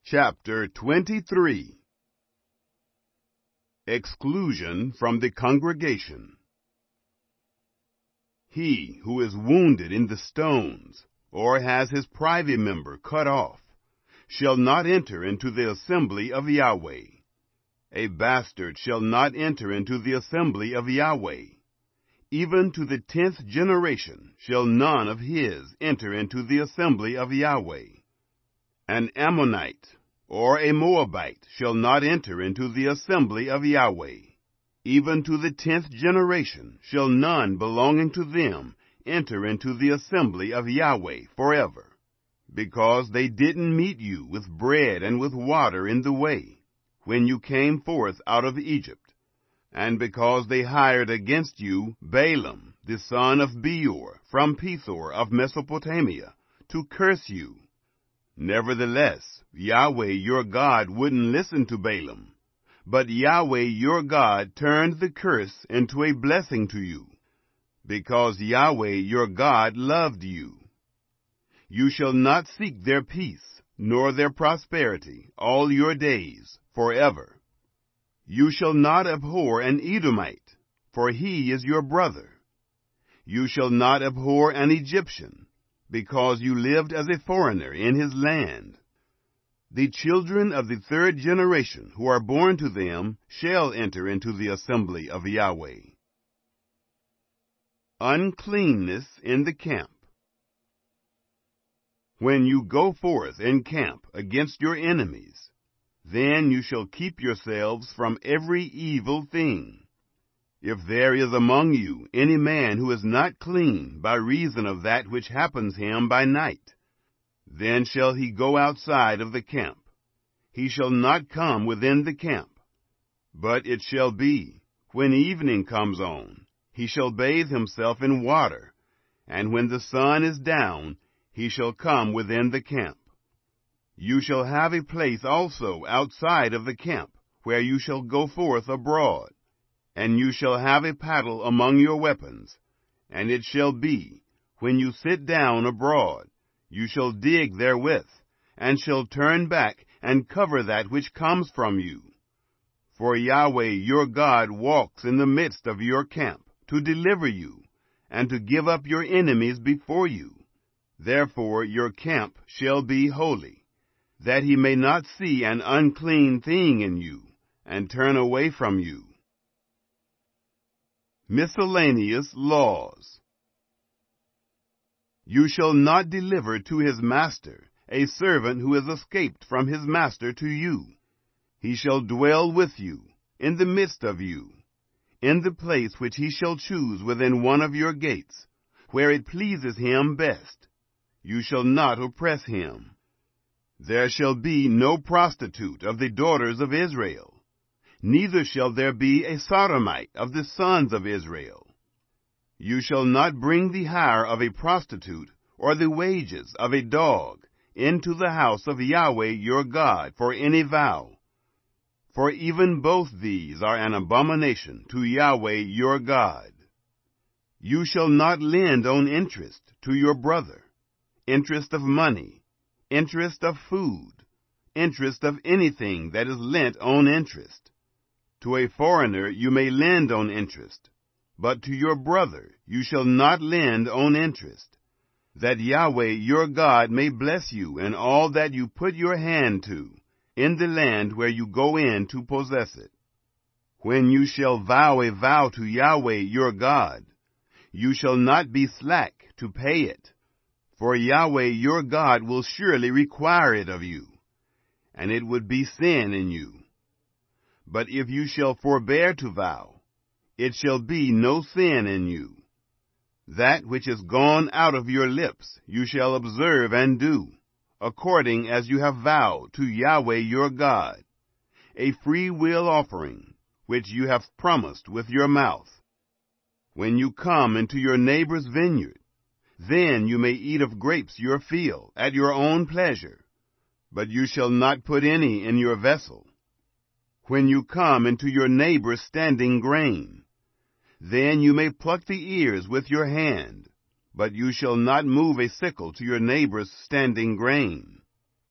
Chapter 23. Exclusion from the congregation. He who is wounded in the stones, or has his privy member cut off, shall not enter into the assembly of Yahweh. A bastard shall not enter into the assembly of Yahweh. Even to the 10th generation shall none of his enter into the assembly of Yahweh. An Ammonite or a Moabite shall not enter into the assembly of Yahweh. Even to the 10th generation shall none belonging to them enter into the assembly of Yahweh forever, because they didn't meet you with bread and with water in the way, when you came forth out of Egypt, and because they hired against you Balaam, the son of Beor, from Pethor of Mesopotamia, to curse you. Nevertheless, Yahweh your God wouldn't listen to Balaam, but Yahweh your God turned the curse into a blessing to you, because Yahweh your God loved you. You shall not seek their peace, nor their prosperity, all your days, forever. You shall not abhor an Edomite, for he is your brother. You shall not abhor an Egyptian, because you lived as a foreigner in his land. The children of the 3rd generation who are born to them shall enter into the assembly of Yahweh. Uncleanness in the camp. When you go forth in camp against your enemies, then you shall keep yourselves from every evil thing. If there is among you any man who is not clean by reason of that which happens him by night, then shall he go outside of the camp. He shall not come within the camp. But it shall be, when evening comes on, he shall bathe himself in water, and when the sun is down, he shall come within the camp. You shall have a place also outside of the camp, where you shall go forth abroad. And you shall have a paddle among your weapons, and it shall be, when you sit down abroad, you shall dig therewith, and shall turn back and cover that which comes from you. For Yahweh your God walks in the midst of your camp, to deliver you, and to give up your enemies before you. Therefore your camp shall be holy, that he may not see an unclean thing in you, and turn away from you. Miscellaneous laws. You shall not deliver to his master a servant who is escaped from his master to you. He shall dwell with you, in the midst of you, in the place which he shall choose within one of your gates, where it pleases him best. You shall not oppress him. There shall be no prostitute of the daughters of Israel. Neither shall there be a sodomite of the sons of Israel. You shall not bring the hire of a prostitute or the wages of a dog into the house of Yahweh your God for any vow. For even both these are an abomination to Yahweh your God. You shall not lend on interest to your brother, interest of money, interest of food, interest of anything that is lent on interest. To a foreigner you may lend on interest, but to your brother you shall not lend on interest, that Yahweh your God may bless you in all that you put your hand to, in the land where you go in to possess it. When you shall vow a vow to Yahweh your God, you shall not be slack to pay it, for Yahweh your God will surely require it of you, and it would be sin in you. But if you shall forbear to vow, it shall be no sin in you. That which is gone out of your lips you shall observe and do, according as you have vowed to Yahweh your God, a free will offering, which you have promised with your mouth. When you come into your neighbor's vineyard, then you may eat of grapes your field at your own pleasure, but you shall not put any in your vessel. When you come into your neighbor's standing grain, then you may pluck the ears with your hand, but you shall not move a sickle to your neighbor's standing grain.